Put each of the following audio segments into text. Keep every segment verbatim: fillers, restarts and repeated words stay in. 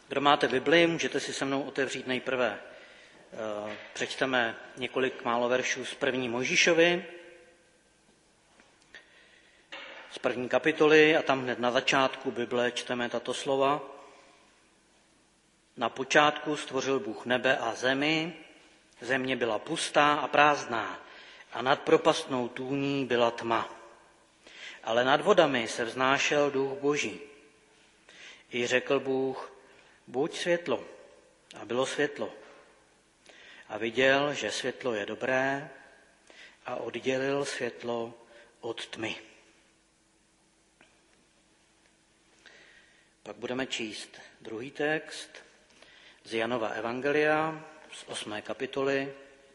Kdo máte Bibli, můžete si se mnou otevřít nejprve. Přečteme několik málo veršů z první Mojžíšovi, z první kapitoly, a tam hned na začátku Bible čteme tato slova. Na počátku stvořil Bůh nebe a zemi, země byla pustá a prázdná a nad propastnou tůní byla tma. Ale nad vodami se vznášel duch Boží. I řekl Bůh, buď světlo, a bylo světlo. A viděl, že světlo je dobré, a oddělil světlo od tmy. Pak budeme číst druhý text z Janova evangelia, z osmé kapitoly.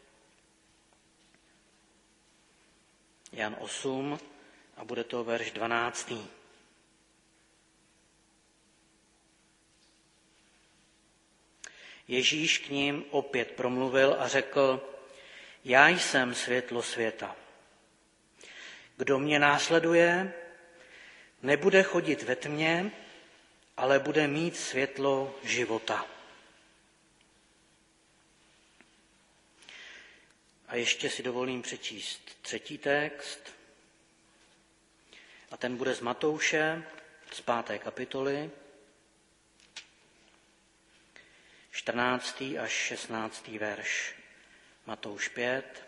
Jan osm, a bude to verš dvanáctý. Ježíš k nim opět promluvil a řekl, já jsem světlo světa. Kdo mě následuje, nebude chodit ve tmě, ale bude mít světlo života. A ještě si dovolím přečíst třetí text, a ten bude z Matouše, z páté kapitoly, čtrnáctý až šestnáctý verš. Matouš pět,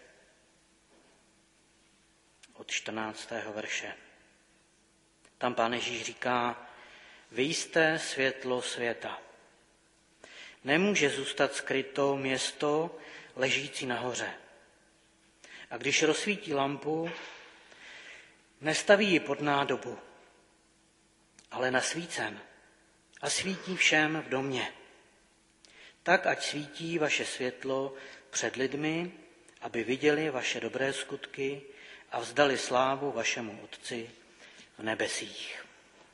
od čtrnáctého verše. Tam Pán Ježíš říká, vy jste světlo světa. Nemůže zůstat skryto město ležící nahoře. A když rozsvítí lampu, nestaví ji pod nádobu, ale na svícen a svítí všem v domě. Tak ať svítí vaše světlo před lidmi, aby viděli vaše dobré skutky a vzdali slávu vašemu Otci v nebesích.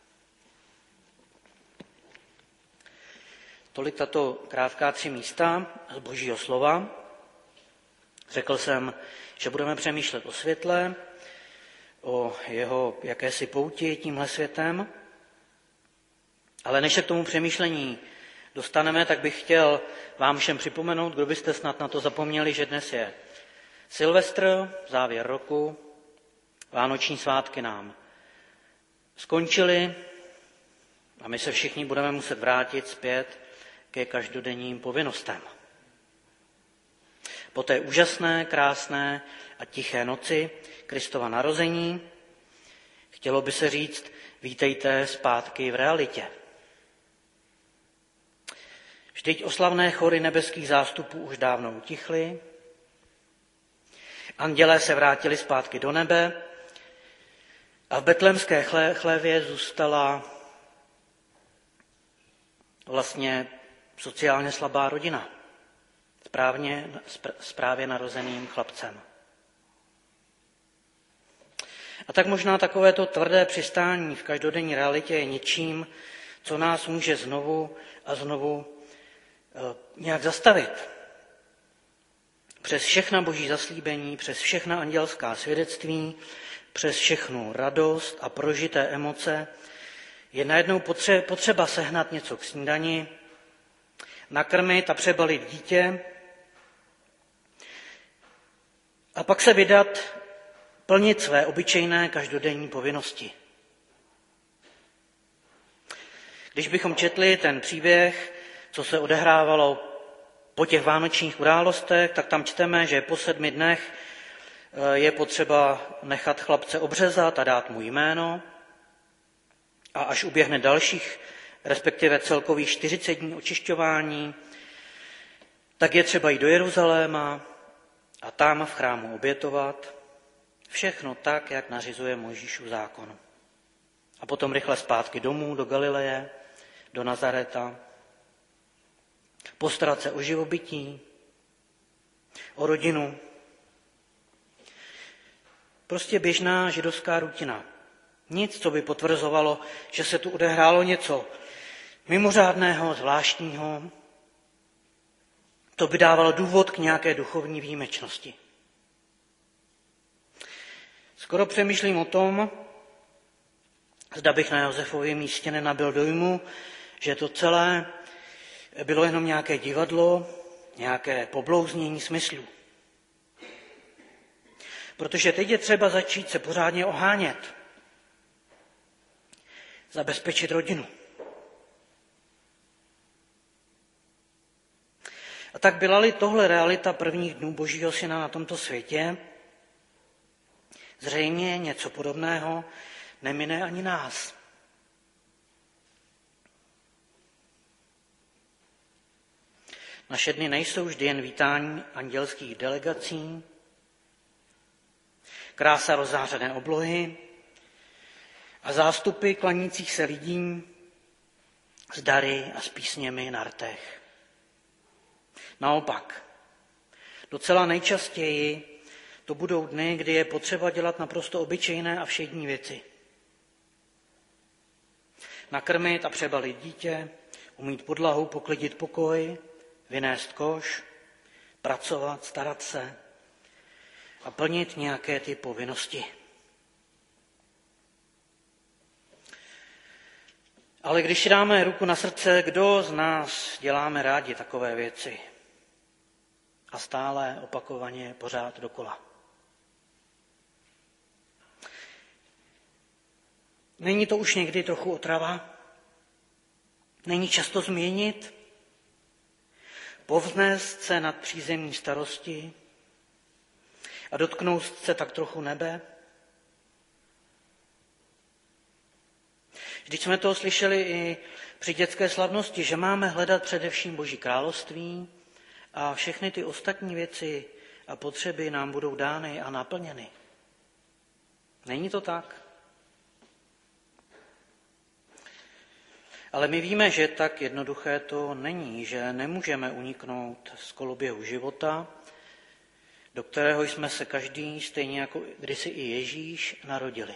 Tolik tato krátká tři místa z Božího slova. Řekl jsem, že budeme přemýšlet o světle, o jeho jakési pouti tímhle světem. Ale než se k tomu přemýšlení dostaneme, tak bych chtěl vám všem připomenout, kdo byste snad na to zapomněli, že dnes je Silvestr, závěr roku, vánoční svátky nám skončily a my se všichni budeme muset vrátit zpět ke každodenním povinnostem. Po té úžasné, krásné a tiché noci Kristova narození chtělo by se říct, vítejte zpátky v realitě. Vždyť oslavné chory nebeských zástupů už dávno utichly, andělé se vrátili zpátky do nebe a v betlémské chlévě zůstala vlastně sociálně slabá rodina, správně, správně narozeným chlapcem. A tak možná takovéto tvrdé přistání v každodenní realitě je něčím, co nás může znovu a znovu nějak zastavit. Přes všechna boží zaslíbení, přes všechna andělská svědectví, přes všechnu radost a prožité emoce je najednou potřeba sehnat něco k snídani, nakrmit a přebalit dítě a pak se vydat plnit své obyčejné každodenní povinnosti. Když bychom četli ten příběh, co se odehrávalo po těch vánočních událostech, tak tam čteme, že po sedmi dnech je potřeba nechat chlapce obřezat a dát mu jméno. A až uběhne dalších, respektive celkových čtyřicet dní očišťování, tak je třeba jít do Jeruzaléma a tam v chrámu obětovat. Všechno tak, jak nařizuje Mojžíšův zákon. A potom rychle zpátky domů do Galileje, do Nazareta, postarat se o živobytí, o rodinu. Prostě běžná židovská rutina. Nic, co by potvrzovalo, že se tu odehrálo něco mimořádného, zvláštního. To by dávalo důvod k nějaké duchovní výjimečnosti. Skoro přemýšlím o tom, zda bych na Josefově místě nenabyl dojmu, že to celé bylo jenom nějaké divadlo, nějaké poblouznění smyslů. Protože teď je třeba začít se pořádně ohánět, zabezpečit rodinu. A tak byla-li tohle realita prvních dnů Božího syna na tomto světě, zřejmě něco podobného nemine ani nás. Naše dny nejsou vždy jen vítání andělských delegací, krása rozzářené oblohy a zástupy klanících se lidí s dary a s písněmi na rtech. Naopak, docela nejčastěji to budou dny, kdy je potřeba dělat naprosto obyčejné a všední věci. Nakrmit a přebalit dítě, umýt podlahu, poklidit pokoj, vynést koš, pracovat, starat se a plnit nějaké ty povinnosti. Ale když si dáme ruku na srdce, kdo z nás děláme rádi takové věci? A stále opakovaně pořád dokola. Není to už někdy trochu otrava? Není často změnit? Povznést se nad přízemní starosti a dotknout se tak trochu nebe? Vždyť jsme to slyšeli i při dětské slavnosti, že máme hledat především Boží království a všechny ty ostatní věci a potřeby nám budou dány a naplněny. Není to tak? Ale my víme, že tak jednoduché to není, že nemůžeme uniknout z koloběhu života, do kterého jsme se každý, stejně jako kdysi i Ježíš, narodili.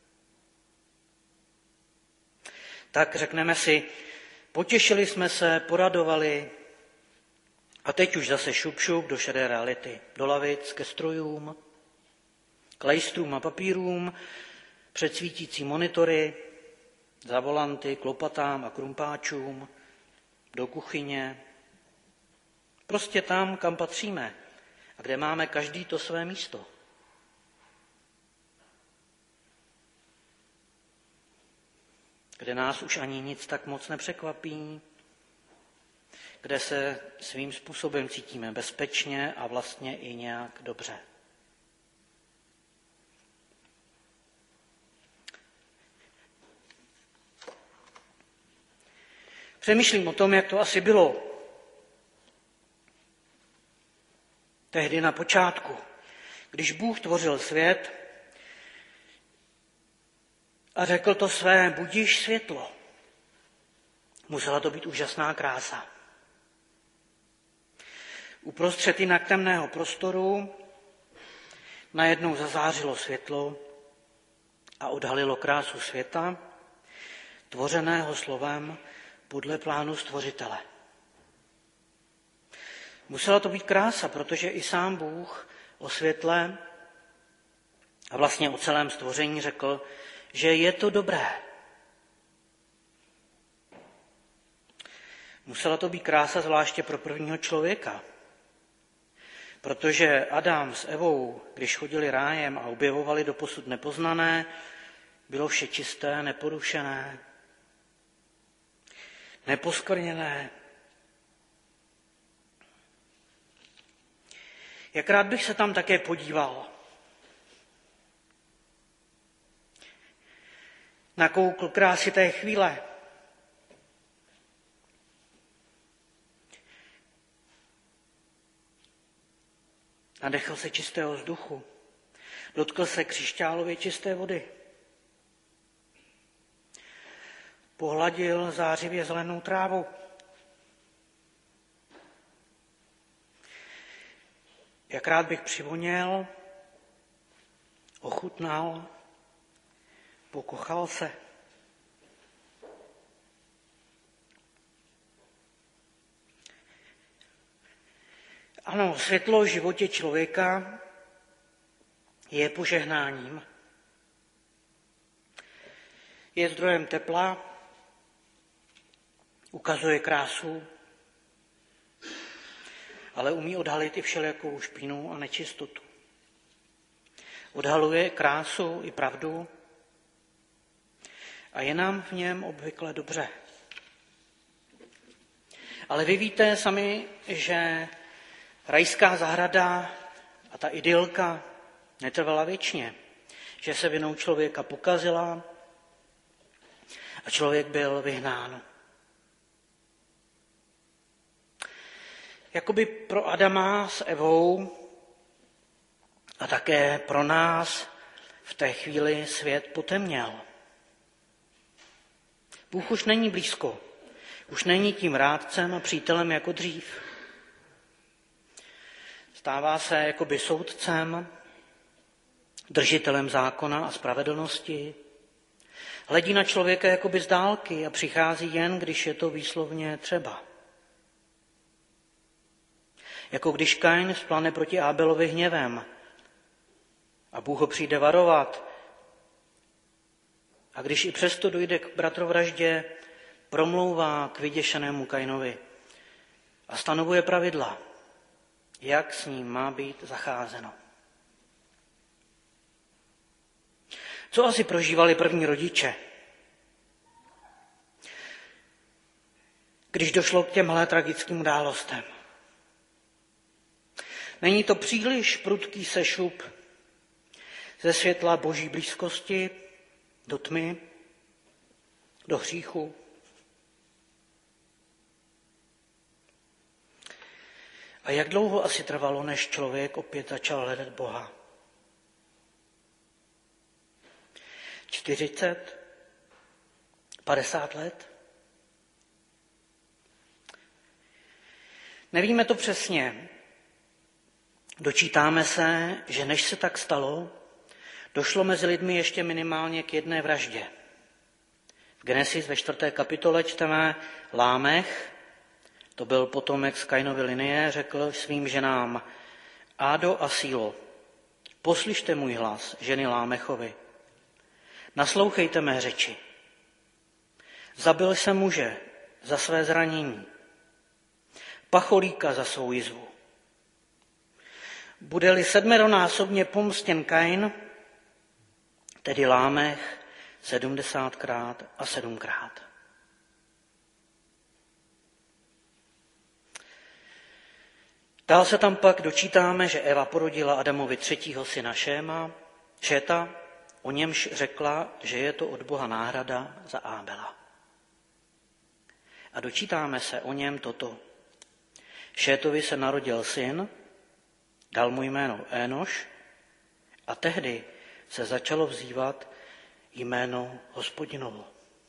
Tak řekneme si, potěšili jsme se, poradovali a teď už zase šup šup do šedé reality, do lavic, ke strojům, k lejstrům a papírům, před svítící monitory, za volanty, k lopatám a krumpáčům, do kuchyně, prostě tam, kam patříme a kde máme každý to své místo. Kde nás už ani nic tak moc nepřekvapí, kde se svým způsobem cítíme bezpečně a vlastně i nějak dobře. Přemýšlím o tom, jak to asi bylo tehdy na počátku, když Bůh tvořil svět a řekl to své, budiš světlo. Musela to být úžasná krása. Uprostřed jinak temného prostoru najednou zazářilo světlo a odhalilo krásu světa, tvořeného slovem podle plánu stvořitele. Musela to být krása, protože i sám Bůh o světle a vlastně o celém stvoření řekl, že je to dobré. Musela to být krása zvláště pro prvního člověka, protože Adam s Evou, když chodili rájem a objevovali doposud nepoznané, bylo vše čisté, neporušené, neposkvrněné. Jak rád bych se tam také podíval. Nakoukl krásy té chvíle. Nadechl se čistého vzduchu. Dotkl se křišťálově čisté vody. Pohladil zářivě zelenou trávu. Jak rád bych přivoněl, ochutnal, pokochal se. Ano, světlo v životě člověka je požehnáním. Je zdrojem tepla, ukazuje krásu ale umí odhalit i všelijakou špínu a nečistotu. Odhaluje krásu i pravdu a je nám v něm obvykle dobře. Ale vy víte sami, že rajská zahrada a ta idylka netrvala věčně, že se vinou člověka pokazila a člověk byl vyhnán. Jakoby pro Adama s Evou a také pro nás v té chvíli svět potemněl. Bůh už není blízko, už není tím rádcem a přítelem jako dřív. Stává se jakoby soudcem, držitelem zákona a spravedlnosti, hledí na člověka jakoby z dálky a přichází jen, když je to výslovně třeba. Jako když Kain vzplane proti Ábelovi hněvem a Bůh ho přijde varovat. A když i přesto dojde k bratrovraždě, promlouvá k vyděšenému Kainovi a stanovuje pravidla, jak s ním má být zacházeno. Co asi prožívali první rodiče, když došlo k těmhle tragickým událostem? Není to příliš prudký sešup ze světla boží blízkosti do tmy, do hříchu? A jak dlouho asi trvalo, než člověk opět začal hledat Boha? čtyřicet? padesát let? Nevíme to přesně. Dočítáme se, že než se tak stalo, došlo mezi lidmi ještě minimálně k jedné vraždě. V Genesis ve čtvrté kapitole čteme: Lámech, to byl potomek z Kainovy linie, řekl svým ženám: Ádo a Sílo, poslyšte můj hlas, ženy Lámechovi. Naslouchejte mé řeči. Zabil jsem muže za své zranění, pacholíka za svou jizvu. Bude-li sedmeronásobně pomstěn Kain, tedy Lámech, sedmdesátkrát a sedmkrát. Dál se tam pak dočítáme, že Eva porodila Adamovi třetího syna Šéma, Šéta, o němž řekla, že je to od Boha náhrada za Ábela. A dočítáme se o něm toto. Šétovi se narodil syn, dal mu jméno Énoš a tehdy se začalo vzývat jméno Hospodinovo.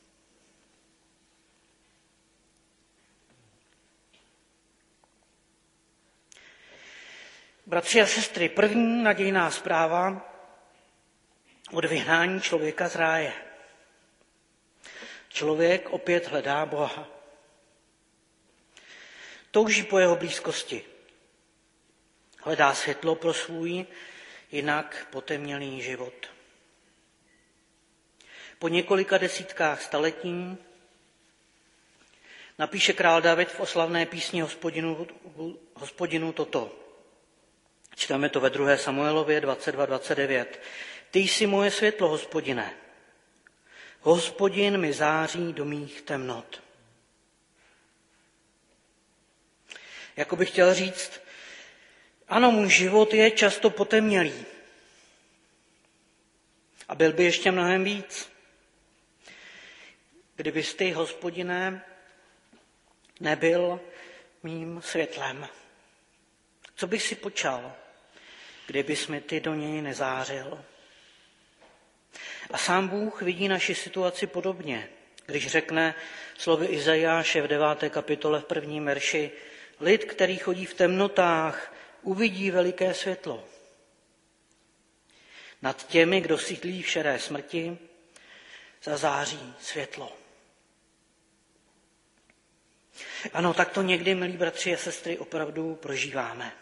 Bratři a sestry, první nadějná zpráva od vyhnání člověka z ráje. Člověk opět hledá Boha. Touží po jeho blízkosti. Hledá světlo pro svůj jinak potemnělý život. Po několika desítkách staletí napíše král David v oslavné písni Hospodinu, Hospodinu toto. Čteme to ve druhé Samuelově dvacet dva dvacet devět. Ty jsi moje světlo, Hospodine. Hospodin mi září do mých temnot. Jako bych chtěl říct, ano, můj život je často potemnělý. A byl by ještě mnohem víc. Kdybys ty, Hospodine, nebyl mým světlem. Co bych si počal, kdybys mi ty do něj nezářil? A sám Bůh vidí naši situaci podobně, když řekne slovy Izajáše v deváté kapitole v prvním verši: lid, který chodí v temnotách, uvidí veliké světlo. Nad těmi, kdo sídlí v šedé smrti, zazáří světlo. Ano, tak to někdy, milí bratři a sestry, opravdu prožíváme.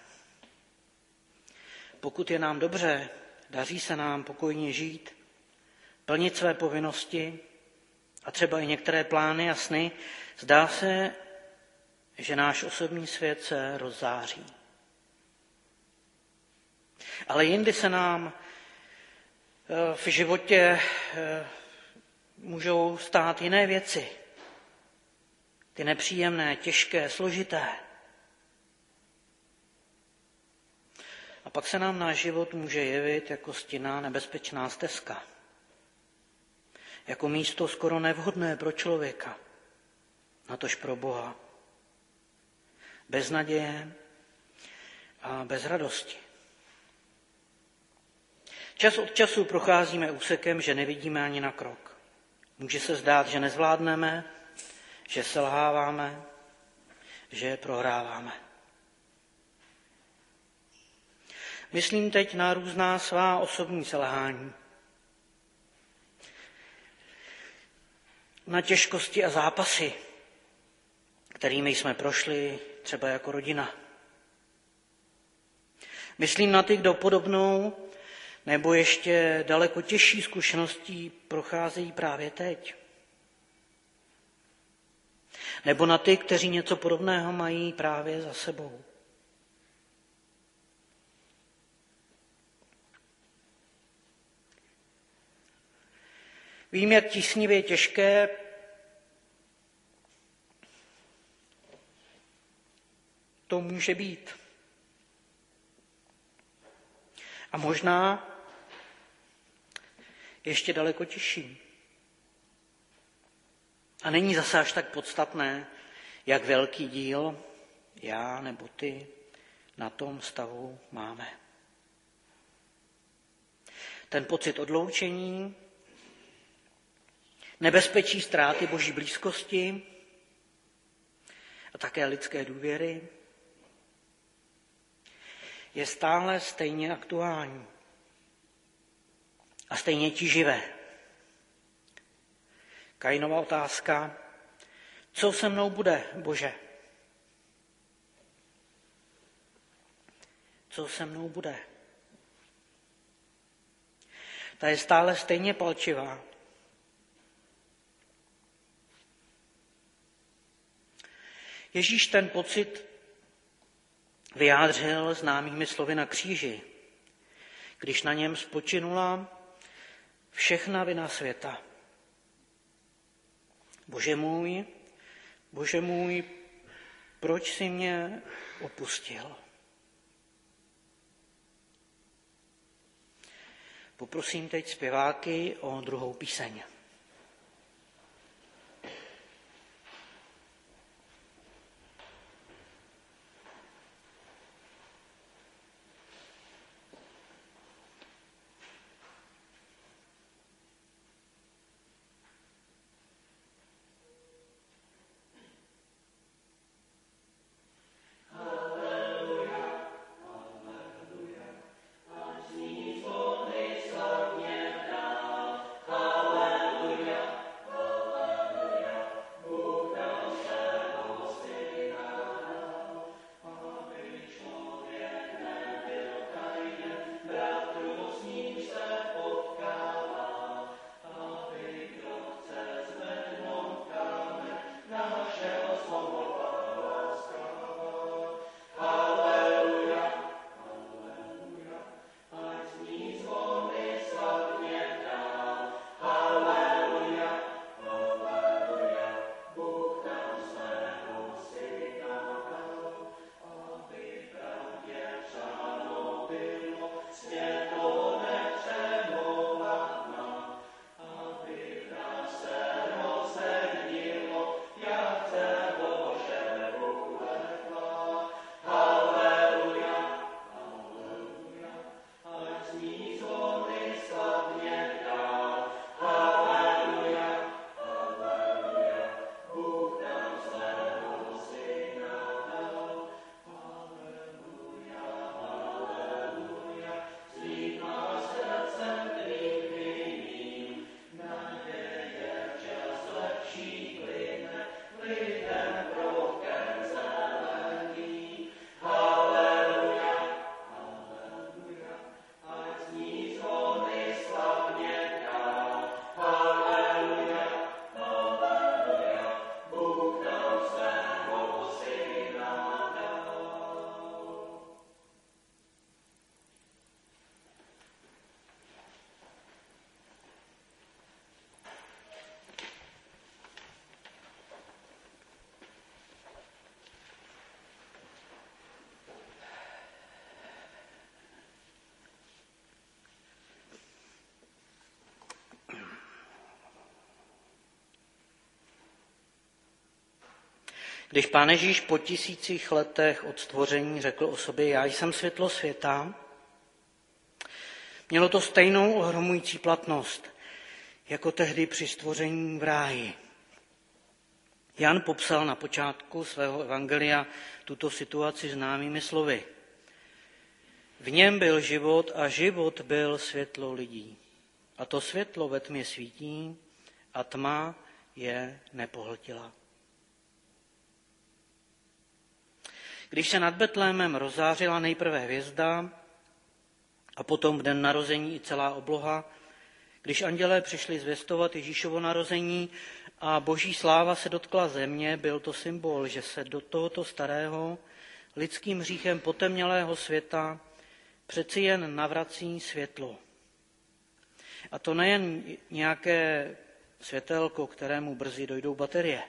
Pokud je nám dobře, daří se nám pokojně žít, plnit své povinnosti a třeba i některé plány a sny, zdá se, že náš osobní svět se rozzáří. Ale jindy se nám v životě můžou stát jiné věci. Ty nepříjemné, těžké, složité. A pak se nám náš život může jevit jako stinná nebezpečná stezka. Jako místo skoro nevhodné pro člověka, natož pro Boha. Bez naděje a bez radosti. Čas od času procházíme úsekem, že nevidíme ani na krok. Může se zdát, že nezvládneme, že selháváme, že prohráváme. Myslím teď na různá svá osobní selhání, na těžkosti a zápasy, kterými jsme prošli třeba jako rodina. Myslím na ty, kdo podobnou nebo ještě daleko těžší zkušeností procházejí právě teď. Nebo na ty, kteří něco podobného mají právě za sebou. Vím, jak tísnivě těžké to může být. A možná ještě daleko těžší. A není zase až tak podstatné, jak velký díl já nebo ty na tom stavu máme. Ten pocit odloučení, nebezpečí ztráty Boží blízkosti a také lidské důvěry je stále stejně aktuální a stejně tíživé. Kainova otázka, co se mnou bude, Bože? Co se mnou bude? Ta je stále stejně palčivá. Ježíš ten pocit vyjádřil známými slovy na kříži, když na něm spočinula všechna vina světa. Bože můj, Bože můj, proč jsi mě opustil? Poprosím teď zpěváky o druhou píseň. Hallelujah. Když Pán Ježíš po tisících letech od stvoření řekl o sobě, já jsem světlo světa, mělo to stejnou ohromující platnost, jako tehdy při stvoření v ráji. Jan popsal na počátku svého evangelia tuto situaci známými slovy. V něm byl život a život byl světlo lidí. A to světlo ve tmě svítí a tma je nepohltila. Když se nad Betlémem rozzářila nejprve hvězda a potom v den narození i celá obloha, když andělé přišli zvěstovat Ježíšovo narození a boží sláva se dotkla země, byl to symbol, že se do tohoto starého, lidským hříchem potemnělého světa přeci jen navrací světlo. A to nejen nějaké světelko, kterému brzy dojdou baterie,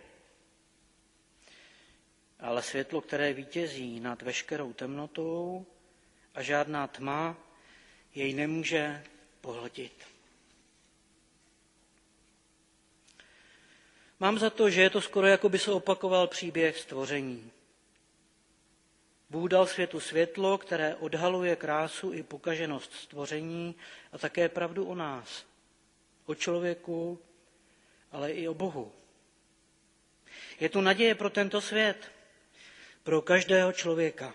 ale světlo, které vítězí nad veškerou temnotou a žádná tma jej nemůže pohltit. Mám za to, že je to skoro, jako by se opakoval příběh stvoření. Bůh dal světu světlo, které odhaluje krásu i pokaženost stvoření a také pravdu o nás, o člověku, ale i o Bohu. Je tu naděje pro tento svět, pro každého člověka.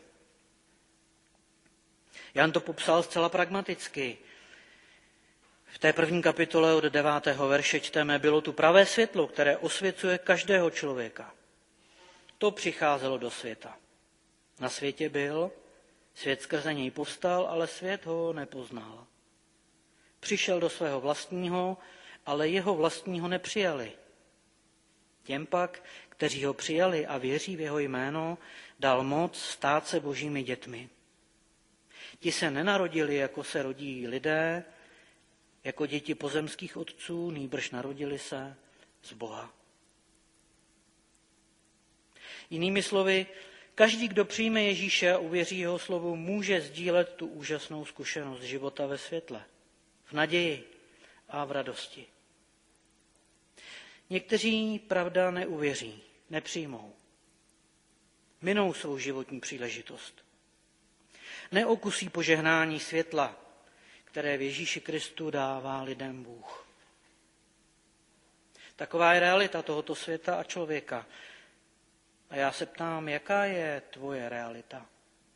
Jan to popsal zcela pragmaticky. V té první kapitole od devátého verše čteme, bylo tu pravé světlo, které osvěcuje každého člověka. To přicházelo do světa. Na světě byl, svět skrze něj povstal, ale svět ho nepoznal. Přišel do svého vlastního, ale jeho vlastního nepřijali. Těm pak, kteří ho přijali a věří v jeho jméno, dal moc stát se božími dětmi. Ti se nenarodili, jako se rodí lidé, jako děti pozemských otců, nýbrž narodili se z Boha. Jinými slovy, každý, kdo přijme Ježíše a uvěří jeho slovu, může sdílet tu úžasnou zkušenost života ve světle, v naději a v radosti. Někteří, pravda, neuvěří, nepřijmou. Minou svou životní příležitost. Neokusí požehnání světla, které v Ježíši Kristu dává lidem Bůh. Taková je realita tohoto světa a člověka. A já se ptám, jaká je tvoje realita?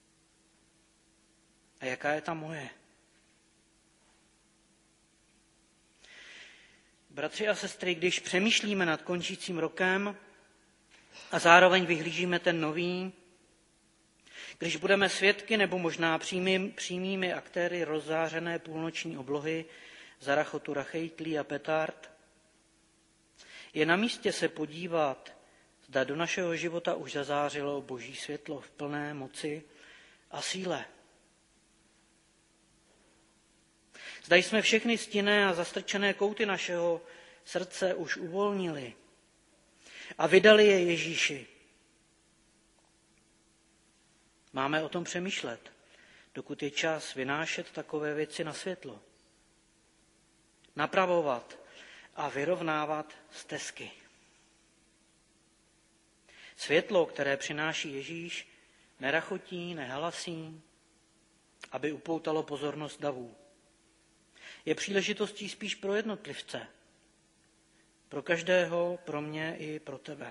A jaká je ta moje? Bratři a sestry, když přemýšlíme nad končícím rokem a zároveň vyhlížíme ten nový, když budeme svědky nebo možná přímý, přímými aktéry rozzářené půlnoční oblohy za rachotu rachejtlí a petard, je na místě se podívat, zda do našeho života už zazářilo boží světlo v plné moci a síle. Zda jsme všechny stinné a zastrčené kouty našeho srdce už uvolnili a vydali je Ježíši. Máme o tom přemýšlet, dokud je čas vynášet takové věci na světlo. Napravovat a vyrovnávat stezky. Světlo, které přináší Ježíš, nerachotí, nehalasí, aby upoutalo pozornost davů. Je příležitostí spíš pro jednotlivce, pro každého, pro mě i pro tebe.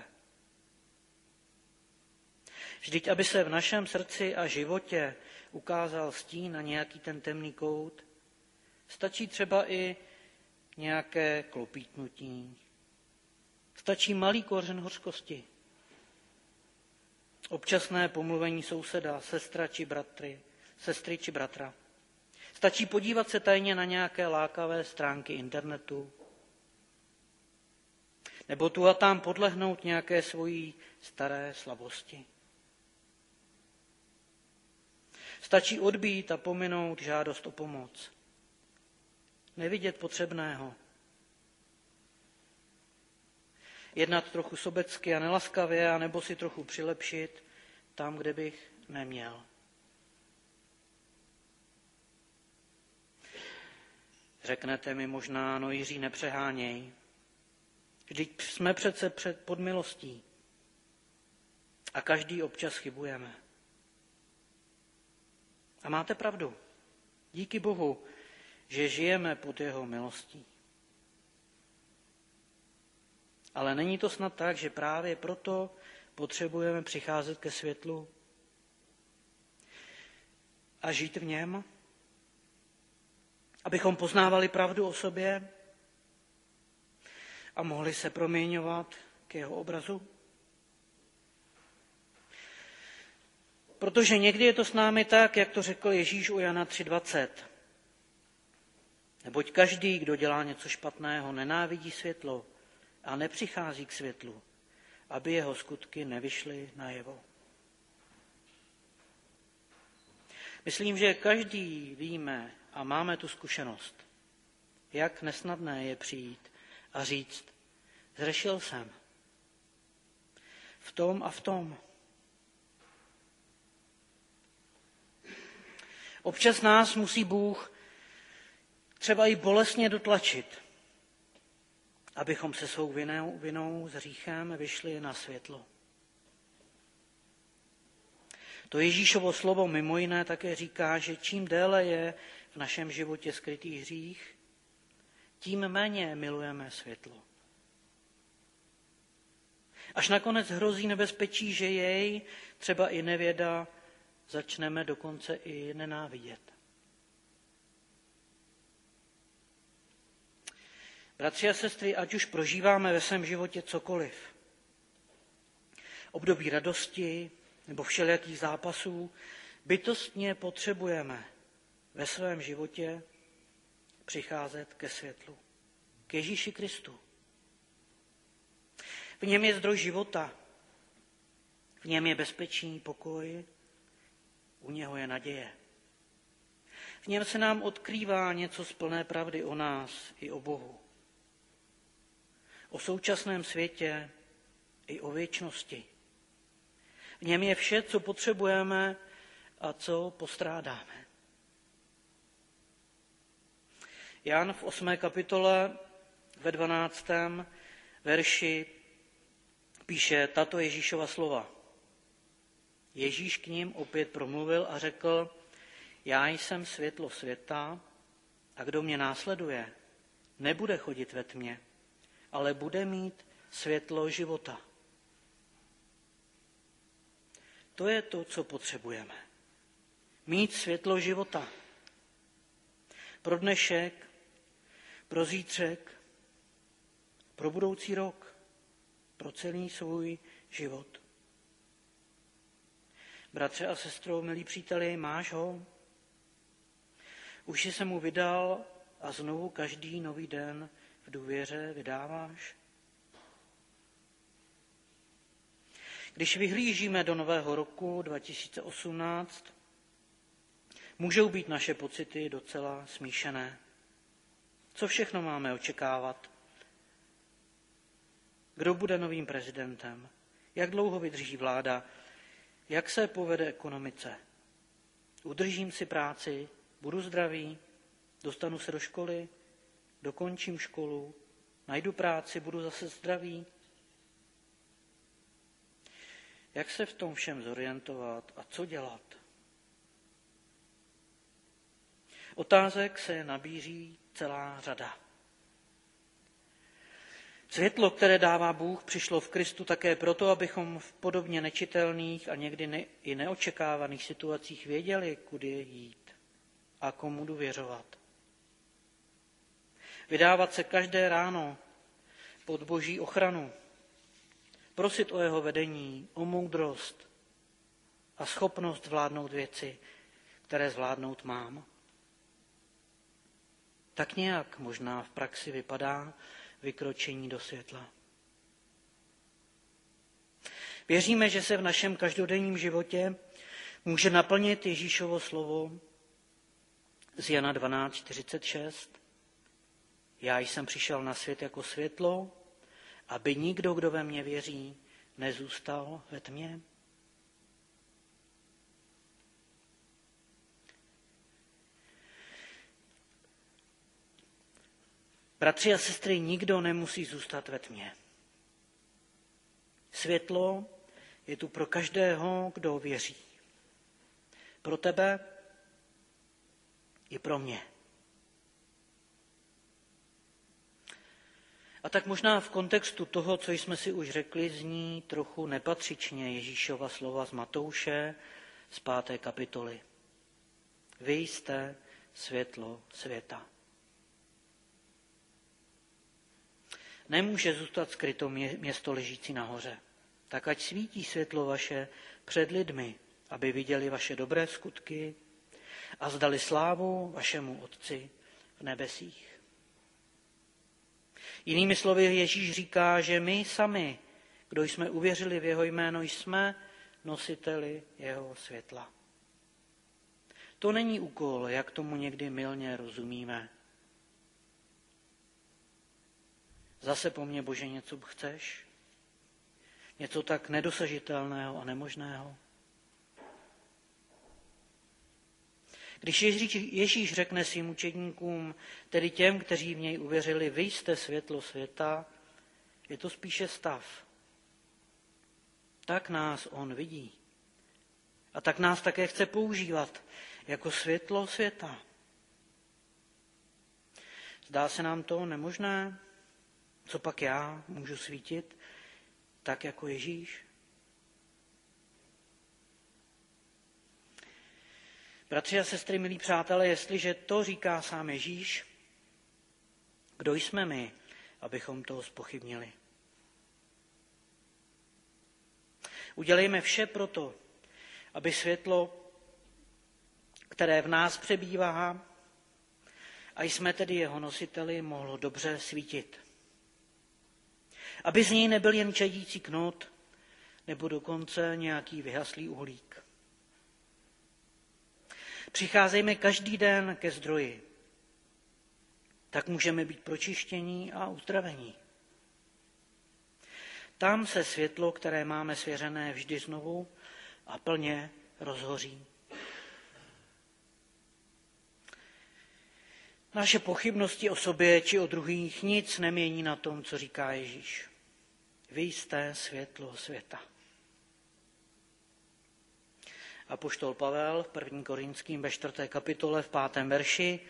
Vždyť, aby se v našem srdci a životě ukázal stín na nějaký ten temný kout, stačí třeba i nějaké klopítnutí. Stačí malý kořen hořkosti. Občasné pomluvení souseda, sestra či bratry, sestry či bratra. Stačí podívat se tajně na nějaké lákavé stránky internetu. Nebo tu a tam podlehnout nějaké svojí staré slabosti. Stačí odbít a pominout žádost o pomoc. Nevidět potřebného. Jednat trochu sobecky a nelaskavě, anebo si trochu přilepšit tam, kde bych neměl. Řeknete mi možná, no Jiří, nepřeháněj. Vždyť jsme přece před pod milostí. A každý občas chybujeme. A máte pravdu. Díky Bohu, že žijeme pod jeho milostí. Ale není to snad tak, že právě proto potřebujeme přicházet ke světlu a žít v něm, abychom poznávali pravdu o sobě a mohli se proměňovat k jeho obrazu? Protože někdy je to s námi tak, jak to řekl Ježíš u Jana tři dvacet. Neboť každý, kdo dělá něco špatného, nenávidí světlo a nepřichází k světlu, aby jeho skutky nevyšly najevo. Myslím, že každý víme a máme tu zkušenost, jak nesnadné je přijít a říct, zřešil jsem v tom a v tom. Občas nás musí Bůh třeba i bolestně dotlačit, abychom se svou vinou, vinou s hříchem vyšli na světlo. To Ježíšovo slovo mimo jiné také říká, že čím déle je v našem životě skrytý hřích, tím méně milujeme světlo. Až nakonec hrozí nebezpečí, že jej, třeba i nevěda, začneme dokonce i nenávidět. Bratři a sestry, ať už prožíváme ve svém životě cokoliv, období radosti nebo všelijakých zápasů, bytostně potřebujeme ve svém životě přicházet ke světlu, k Ježíši Kristu. V něm je zdroj života, v něm je bezpečný pokoj, u něho je naděje. V něm se nám odkrývá něco z plné pravdy o nás i o Bohu. O současném světě i o věčnosti. V něm je vše, co potřebujeme a co postrádáme. Jan v osmé kapitole ve dvanáctém verši píše tato Ježíšova slova. Ježíš k ním opět promluvil a řekl, já jsem světlo světa a kdo mě následuje, nebude chodit ve tmě, ale bude mít světlo života. To je to, co potřebujeme. Mít světlo života. Pro dnešek, pro zítřek, pro budoucí rok, pro celý svůj život. Bratře a sestro, milí příteli, máš ho? Už jsi se mu vydal a znovu každý nový den v důvěře vydáváš? Když vyhlížíme do nového roku dva tisíce osmnáct, můžou být naše pocity docela smíšené. Co všechno máme očekávat? Kdo bude novým prezidentem? Jak dlouho vydrží vláda? Jak se povede ekonomice? Udržím si práci? Budu zdravý? Dostanu se do školy? Dokončím školu? Najdu práci? Budu zase zdravý? Jak se v tom všem zorientovat a co dělat? Otázek se nabízí celá řada. Světlo, které dává Bůh, přišlo v Kristu také proto, abychom v podobně nečitelných a někdy ne, i neočekávaných situacích věděli, kudy jít a komu důvěřovat. Vydávat se každé ráno pod Boží ochranu, prosit o jeho vedení, o moudrost a schopnost vládnout věci, které zvládnout mám. Tak nějak možná v praxi vypadá vykročení do světla. Věříme, že se v našem každodenním životě může naplnit Ježíšovo slovo z Jana dvanáct čtyřicet šest. Já jsem přišel na svět jako světlo, aby nikdo, kdo ve mně věří, nezůstal ve tmě. Bratři a sestry, nikdo nemusí zůstat ve tmě. Světlo Je tu pro každého, kdo věří. Pro tebe i pro mě. A tak možná v kontextu toho, co jsme si už řekli, zní trochu nepatřičně Ježíšova slova z Matouše z páté kapitoly. Vy jste světlo světa. Nemůže zůstat skryto město ležící nahoře. Tak ať svítí světlo vaše před lidmi, aby viděli vaše dobré skutky a zdali slávu vašemu Otci v nebesích. Jinými slovy Ježíš říká, že my sami, kdo jsme uvěřili v jeho jméno, jsme nositeli jeho světla. To není úkol, jak tomu někdy mylně rozumíme. Zase po mně, Bože, něco chceš? Něco tak nedosažitelného a nemožného? Když Ježíš řekne svým učedníkům, tedy těm, kteří v něj uvěřili, vy jste světlo světa, je to spíše stav. Tak nás on vidí. A tak nás také chce používat jako světlo světa. Zdá se nám to nemožné? Co pak já můžu svítit tak jako Ježíš? Bratři a sestry, milí přátelé, jestliže to říká sám Ježíš, kdo jsme my, abychom to zpochybnili? Udělejme vše proto, aby světlo, které v nás přebývá, a jsme tedy jeho nositeli, mohlo dobře svítit. Aby z něj nebyl jen čadící knot, nebo dokonce nějaký vyhaslý uhlík. Přicházejme každý den ke zdroji. Tak můžeme být pročištění a uzdravení. Tam se světlo, které máme svěřené, vždy znovu a plně rozhoří. Naše pochybnosti o sobě či o druhých nic nemění na tom, co říká Ježíš. Vy jste světlo světa. Apoštol Pavel v první Korinským ve čtvrté kapitole v pátém verši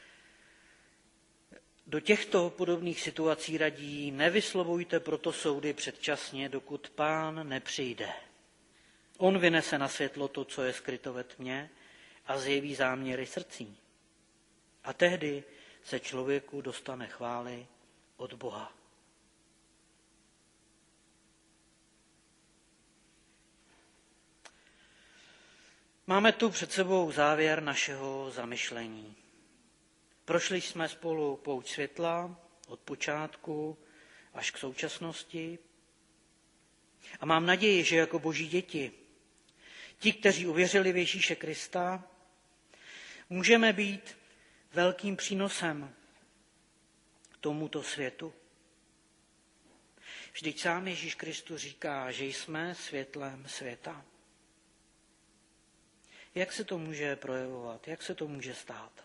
do těchto podobných situací radí: nevyslovujte proto soudy předčasně, dokud Pán nepřijde. On vynese na světlo to, co je skryto ve tmě, a zjeví záměry srdcí. A tehdy se člověku dostane chvály od Boha. Máme tu před sebou závěr našeho zamyšlení. Prošli jsme spolu pouť světla od počátku až k současnosti a mám naději, že jako Boží děti, ti, kteří uvěřili v Ježíše Krista, můžeme být velkým přínosem tomuto světu. Vždyť sám Ježíš Kristus říká, že jsme světlem světa. Jak se to může projevovat? Jak se to může stát?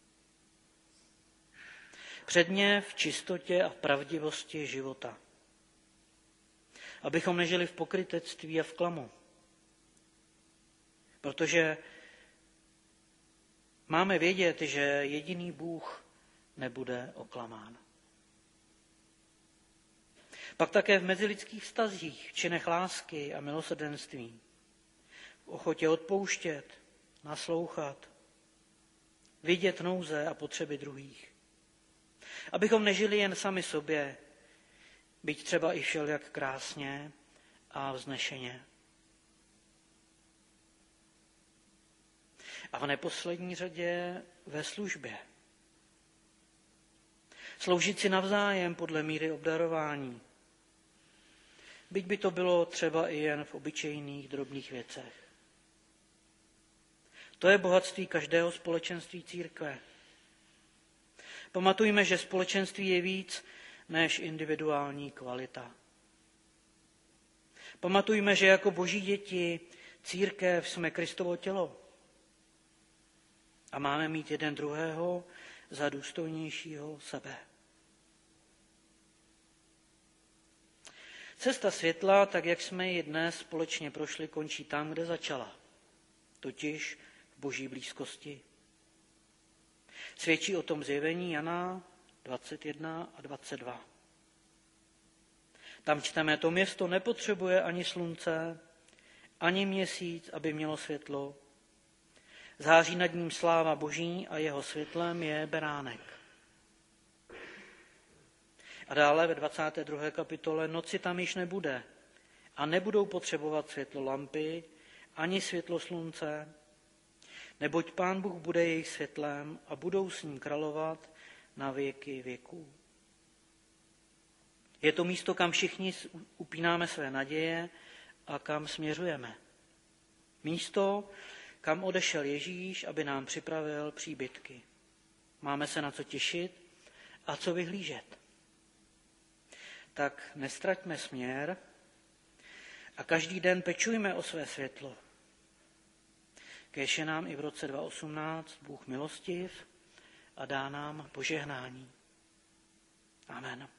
Předně v čistotě a v pravdivosti života. Abychom nežili v pokrytectví a v klamu. Protože máme vědět, že jediný Bůh nebude oklamán. Pak také v mezilidských vztazích, v činech lásky a milosrdenství, v ochotě odpouštět, naslouchat, vidět nouze a potřeby druhých. Abychom nežili jen sami sobě, byť třeba i všelijak krásně a vznešeně. A v neposlední řadě ve službě. Sloužit si navzájem podle míry obdarování. Byť by to bylo třeba i jen v obyčejných drobných věcech. To je bohatství každého společenství církve. Pamatujme, že společenství je víc než individuální kvalita. Pamatujme, že jako Boží děti církev jsme Kristovo tělo a máme mít jeden druhého za důstojnějšího sebe. Cesta světla, tak jak jsme ji dnes společně prošli, končí tam, kde začala, totiž v boží blízkosti. Svědčí o tom zjevení Jana dvacet jedna a dvacet dva. Tam čteme, to město nepotřebuje ani slunce, ani měsíc, aby mělo světlo. Září nad ním sláva boží a jeho světlem je beránek. A dále ve dvacáté druhé kapitole, noci tam již nebude a nebudou potřebovat světlo lampy ani světlo slunce, neboť Pán Bůh bude jejich světlem a budou s ním královat na věky věků. Je to místo, kam všichni upínáme své naděje a kam směřujeme. Místo, kam odešel Ježíš, aby nám připravil příbytky. Máme se na co těšit a co vyhlížet. Tak nestraťme směr a každý den pečujme o své světlo. Kéž je nám i v roce dva tisíce osmnáct Bůh milostiv a dá nám požehnání. Amen.